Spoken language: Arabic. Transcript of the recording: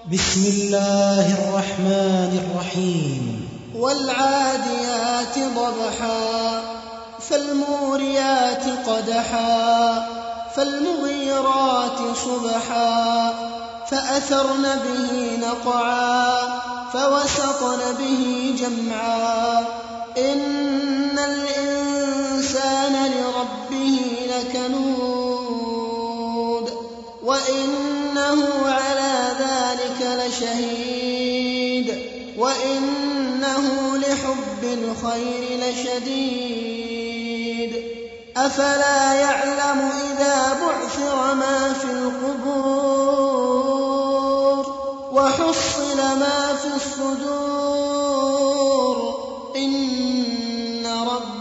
بسم الله الرحمن الرحيم. والعاديات ضبحا فالموريات قدحا فالمغيرات صبحا فأثرن به نقعا فوسطن به جمعا إن الإنسان لربه لكنود وإنه على ذلك لشهيد وإنه لحب الخير لشديد أفلا يعلم إذا بعثر ما في القبور وحصل ما في الصدور إن رب